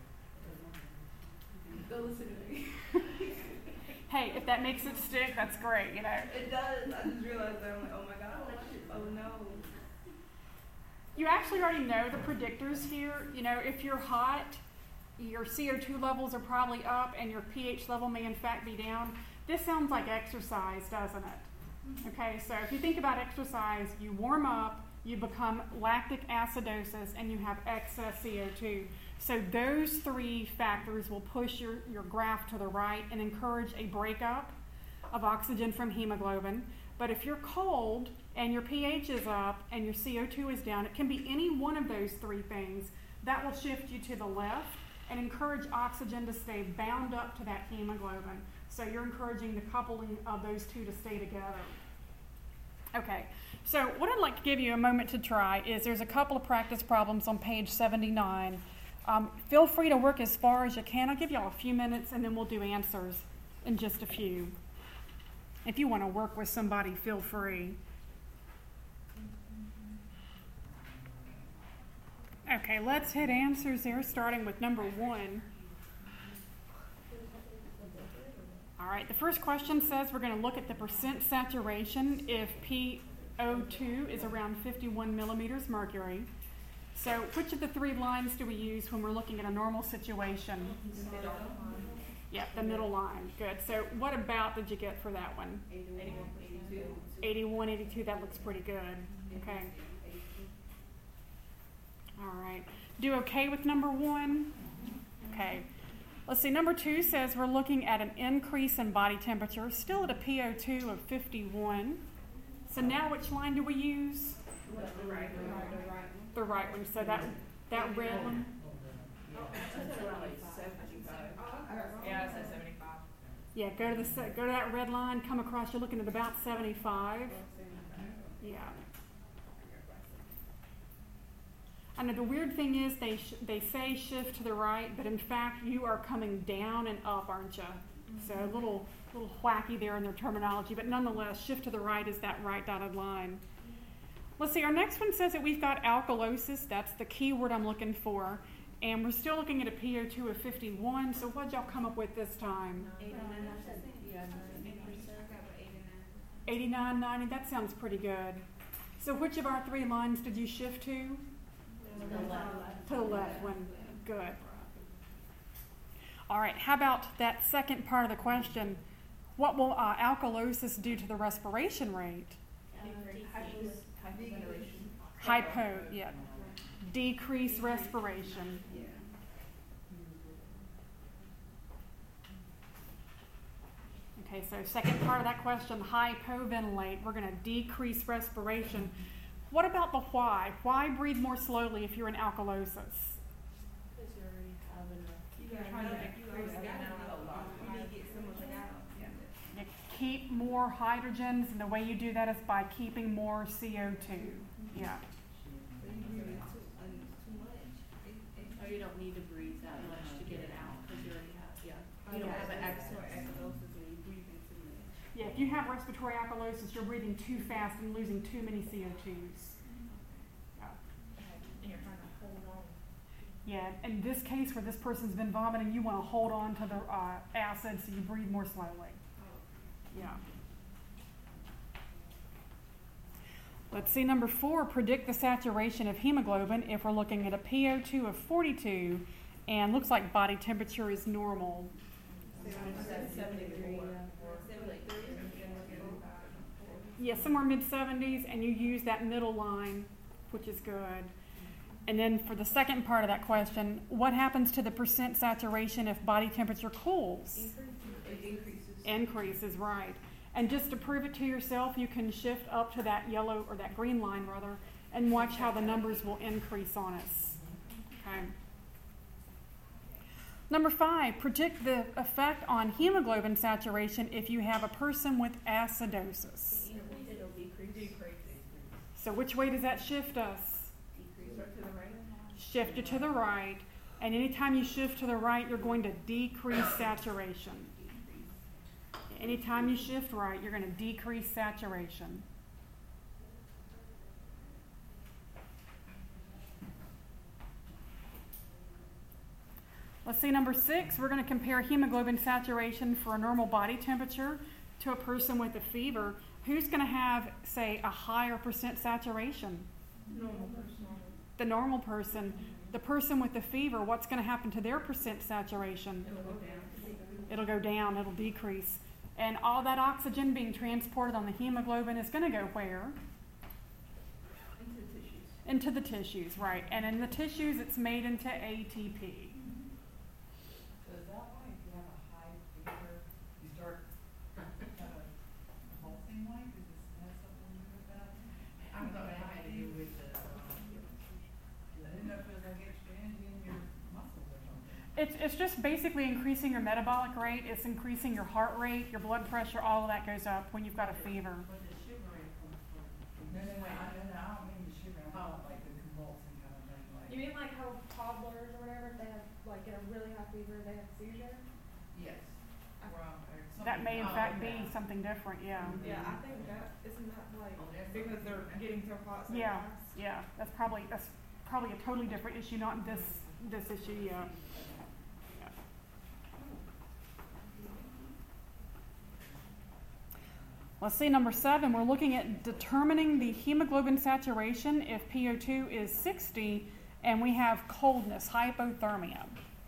Go listen to me. Hey, if that makes it stick, that's great, It does. I just realized that. I'm like, oh my god. Oh no. You actually already know the predictors here. If you're hot, your CO2 levels are probably up and your pH level may in fact be down. This sounds like exercise, doesn't it? Okay, so if you think about exercise, you warm up, you become lactic acidosis, and you have excess CO2. So those three factors will push your graph to the right and encourage a breakup of oxygen from hemoglobin. But if you're cold and your pH is up and your CO2 is down, it can be any one of those three things that will shift you to the left and encourage oxygen to stay bound up to that hemoglobin. So you're encouraging the coupling of those two to stay together. Okay, so what I'd like to give you a moment to try is there's a couple of practice problems on page 79. Feel free to work as far as you can. I'll give you all a few minutes and then we'll do answers in just a few. If you want to work with somebody, feel free. Okay, let's hit answers there, starting with number 1. All right, the first question says we're going to look at the percent saturation if PO2 is around 51 millimeters mercury. So which of the three lines do we use when we're looking at a normal situation? Yeah, the middle line. Good. So what about did you get for that one? 81, 82. That looks pretty good. Okay. All right. Do okay with number 1? Okay. Let's see. Number 2 says we're looking at an increase in body temperature, still at a PO2 of 51. So now which line do we use? The right one. The right one. So that red one. Yeah, it says 75. Yeah, go to that red line, come across, you're looking at about 75. Yeah. I know the weird thing is they say shift to the right, but in fact you are coming down and up, aren't you? So a little wacky there in their terminology, but nonetheless, shift to the right is that right dotted line. Let's see, our next one says that we've got alkalosis. That's the key word I'm looking for. And we're still looking at a PO2 of 51. So what'd y'all come up with this time? 89, 90. That sounds pretty good. So which of our three lines did you shift to? To the left one. Good. All right, how about that second part of the question? What will alkalosis do to the respiration rate? Hypo, yeah. Decrease respiration. Okay, so second part of that question, hypoventilate. We're going to decrease respiration. What about the why? Why breathe more slowly if you're in alkalosis? Because you already have enough. You already got a lot. You need to get some of it out. You keep more hydrogens, and the way you do that is by keeping more CO2. Yeah. Or you don't need to breathe that much to get it out because you already have, You don't have an acidosis when you breathe in too much. Yeah, if you have respiratory alkalosis, you're breathing too fast and losing too many CO2s. Yeah. And you're trying to hold on. Yeah, in this case where this person's been vomiting, you want to hold on to the acid so you breathe more slowly. Yeah. Let's see, number 4, predict the saturation of hemoglobin if we're looking at a PO2 of 42 and looks like body temperature is normal. 73. Yeah, somewhere mid-70s, and you use that middle line, which is good. And then for the second part of that question, what happens to the percent saturation if body temperature cools? Increases, right. And just to prove it to yourself, you can shift up to that yellow, or that green line rather, and watch how the numbers will increase on us. Okay. Number 5, predict the effect on hemoglobin saturation if you have a person with acidosis. It'll decrease. So which way does that shift us? Shift it to the right. And anytime you shift to the right, you're going to decrease saturation. Anytime you shift right, you're going to decrease saturation. Let's see, number 6, we're going to compare hemoglobin saturation for a normal body temperature to a person with a fever. Who's going to have, say, a higher percent saturation? Normal person. The normal person. The person with the fever, what's going to happen to their percent saturation? It'll go down, it'll decrease. And all that oxygen being transported on the hemoglobin is going to go where? Into the tissues. Into the tissues, right. And in the tissues, it's made into ATP. So is that why if you have a high fever, you start kind of pulsing like? Does this have something to do with that? I thought that had to do with the, I didn't know if it was like expanding your muscles or something. It's just basically increasing your metabolic rate. It's increasing your heart rate, your blood pressure, all of that goes up when you've got a fever. what the shivering comes from. No, I don't mean the shivering, I thought like the convulsing kind of thing, like. You mean like how toddlers or whatever, if they have like get a really high fever, they have a seizure? Yes. Wrong, or That may in something. fact be something different, yeah. Yeah, I think that isn't that like Oh, that's because they're getting so hot so Yeah, fast. yeah. That's probably a totally different issue, not this issue, yeah. Let's see, number 7, we're looking at determining the hemoglobin saturation if PO2 is 60 and we have coldness, hypothermia.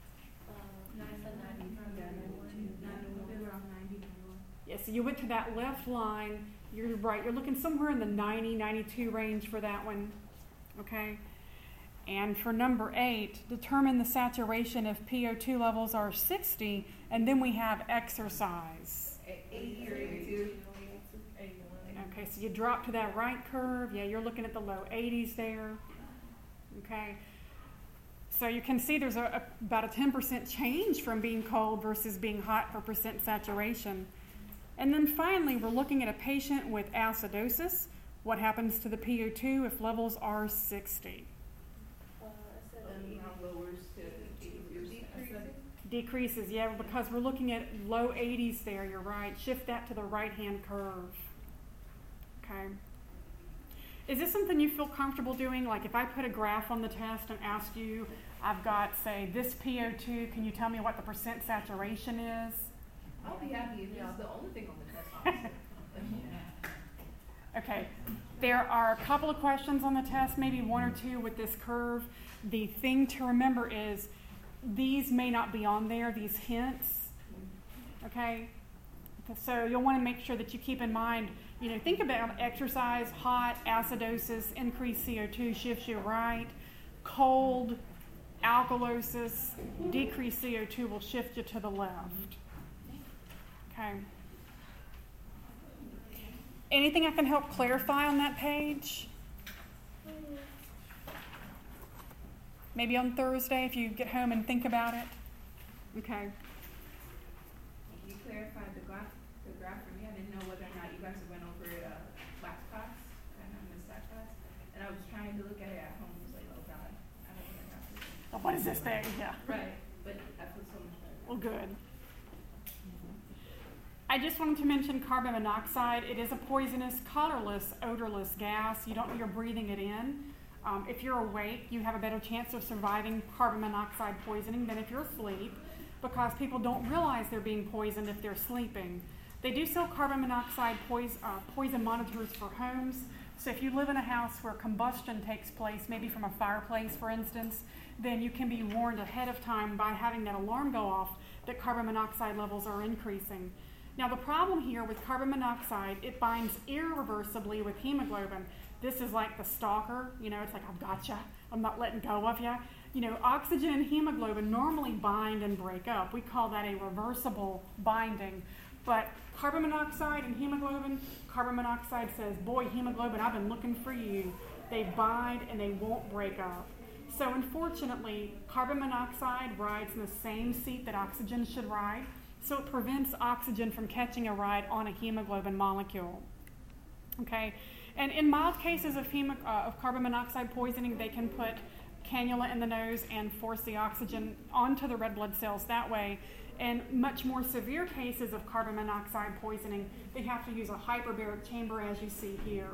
Yeah, so you went to that left line, you're right, you're looking somewhere in the 90, 92 range for that one, okay? And for number 8, determine the saturation if PO2 levels are 60 and then we have exercise. 80 or 82. Okay, so you drop to that right curve. Yeah, you're looking at the low 80s there. Okay. So you can see there's about a 10% change from being cold versus being hot for percent saturation. And then finally, we're looking at a patient with acidosis. What happens to the PO2 if levels are 60? then lowers to 80 Decreases, yeah, because we're looking at low 80s there, you're right. Shift that to the right-hand curve. Okay. Is this something you feel comfortable doing? Like if I put a graph on the test and ask you, I've got, say, this PO2, can you tell me what the percent saturation is? I'll be happy if it's the only thing on the test, honestly. Okay. There are a couple of questions on the test, maybe one or two with this curve. The thing to remember is these may not be on there, these hints. Okay? So you'll want to make sure that you keep in mind, think about exercise, hot, acidosis, increased CO2 shifts you right. Cold, alkalosis, decreased CO2 will shift you to the left. Okay. Anything I can help clarify on that page? Maybe on Thursday if you get home and think about it. Okay. You clarified the graph for me. I didn't know whether or not you guys went over it last class. I missed that class. And I was trying to look at it at home. I was like, oh God, I don't think I got this. Oh, what is this thing? Yeah. Right. But I feel so much better. Well, good. I just wanted to mention carbon monoxide. It is a poisonous, colorless, odorless gas. You're breathing it in. If you're awake, you have a better chance of surviving carbon monoxide poisoning than if you're asleep, because people don't realize they're being poisoned if they're sleeping. They do sell carbon monoxide poison monitors for homes. So if you live in a house where combustion takes place, maybe from a fireplace, for instance, then you can be warned ahead of time by having that alarm go off that carbon monoxide levels are increasing. Now, the problem here with carbon monoxide, it binds irreversibly with hemoglobin. This is like the stalker, it's like, I've got you, I'm not letting go of you. Oxygen and hemoglobin normally bind and break up. We call that a reversible binding. But carbon monoxide and hemoglobin, carbon monoxide says, boy, hemoglobin, I've been looking for you. They bind and they won't break up. So unfortunately, carbon monoxide rides in the same seat that oxygen should ride. So it prevents oxygen from catching a ride on a hemoglobin molecule. Okay, and in mild cases of carbon monoxide poisoning, they can put cannula in the nose and force the oxygen onto the red blood cells that way. In much more severe cases of carbon monoxide poisoning, they have to use a hyperbaric chamber, as you see here.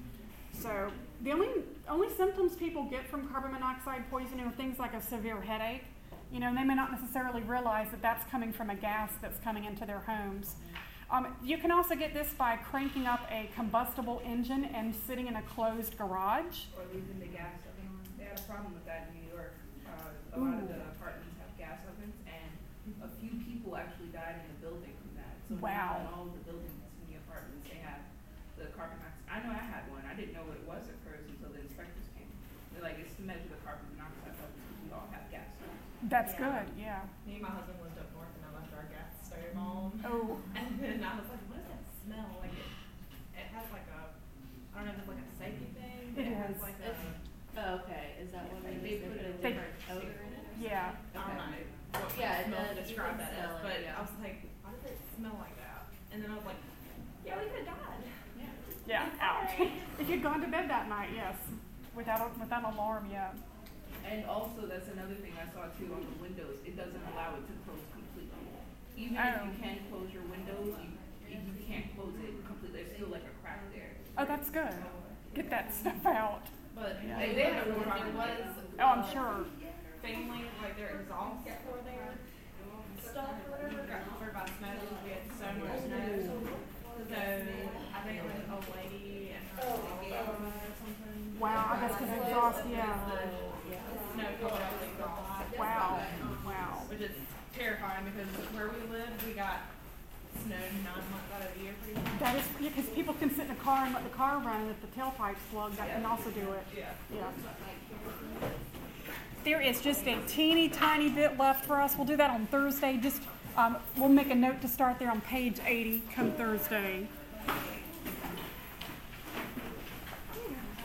So the only symptoms people get from carbon monoxide poisoning are things like a severe headache. And they may not necessarily realize that that's coming from a gas that's coming into their homes. You can also get this by cranking up a combustible engine and sitting in a closed garage. Or leaving the gas oven on. They had a problem with that in New York. A lot of the apartments have gas ovens, and a few people actually died in the building from that. So wow. Now in all the buildings in the apartments, they have the carbon monoxide. I know I had one. I didn't know what it was at first until the inspectors came. They're like, it's to measure the carbon monoxide levels because we all have gas ovens. That's good, yeah. Me and my husband lived up north and I left our gas stove on. Oh. And then I was like, what does that smell? Like it has like a, I don't know if it's like a safety thing. But It has is. like a, Oh, okay, is that what it is? They put a They- different odor in it? Yeah. I don't know what Yeah, it smell does. to You describe can that smell as, it, but yeah. I was like, why does it smell like that? And then I was like, yeah, we could have died. Yeah, ouch. If you'd gone to bed that night, yes. Without an alarm, yeah. And also, that's another thing I saw too on the windows. It doesn't allow it to close completely. Even if you can close your windows, you can't close it completely. There's still like a crack there. Oh, that's good. Get that stuff out. But Yeah. they had a problem. It was Oh, I'm sure. family, like their exhaust for their stuff or whatever, got covered by snow. We had so much snow. So I think it was a lady and her or something. Wow, I guess because exhaust, yeah. Snow covered up the exhaust. Wow. Wow. Which is terrifying because where we live, we got snow 9 months out of the year pretty much. That is, because people can sit in a car and let the car run, and if the tailpipe's plugged, that can also do it. Yeah. Yeah. There is just a teeny tiny bit left for us. We'll do that on Thursday. We'll make a note to start there on page 80 come Thursday.